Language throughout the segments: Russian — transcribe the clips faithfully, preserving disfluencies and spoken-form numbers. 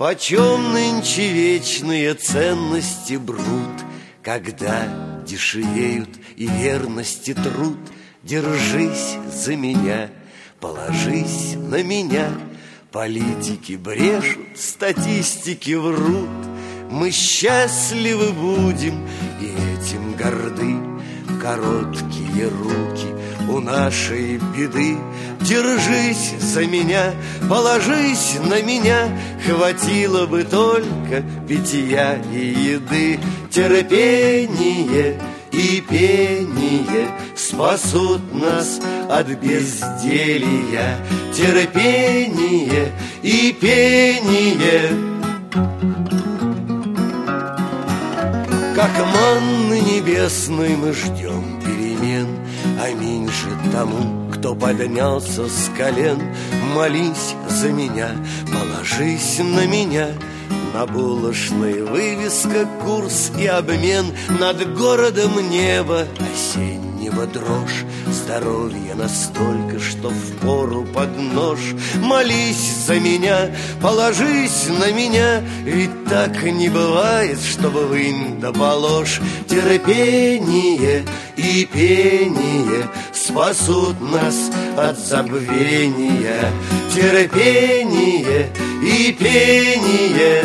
Почем нынче вечные ценности брут, когда дешевеют и верности труд? Держись за меня, положись на меня. Политики брешут, статистики врут. Мы счастливы будем и этим горды. Короткие руки у нашей беды. Держись за меня, положись на меня. Хватило бы только питья и еды. Терпение и пение спасут нас от безделья. Терпение и пение, как манны небесной мы ждем перемен. Аминь же тому, кто поднялся с колен. Молись за меня, положись на меня. На булочной вывеска, курс и обмен. Над городом небо осеннего дрожь. Здоровье настолько, что впору под нож. Молись за меня, положись на меня. Ведь так не бывает, чтобы вынь да положь. Терпение и пение спасут нас от забвения. Терпение и пение.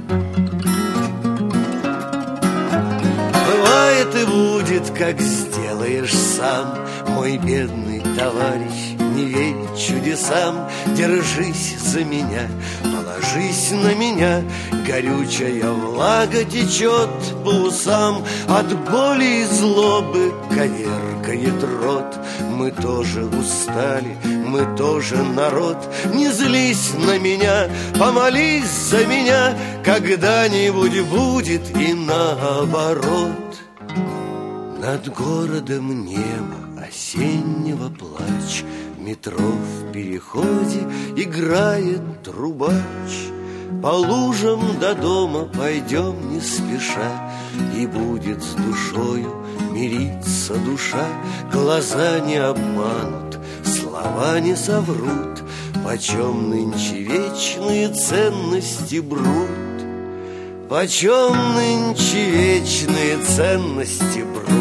Бывает и будет, как сделаешь сам, мой бедный товарищ, не верь чудесам. Держись за меня, положись на меня. Горючая влага течет по усам. От боли и злобы коверкает рот. Мы тоже устали, мы тоже народ. Не злись на меня, помолись за меня. Когда-нибудь будет и наоборот. Над городом небо осеннего плач. Метро в переходе играет трубач. По лужам до дома пойдем не спеша. И будет с душою мириться душа. Глаза не обманут, слова не соврут. Почем нынче вечные ценности брут? Почем нынче вечные ценности брут?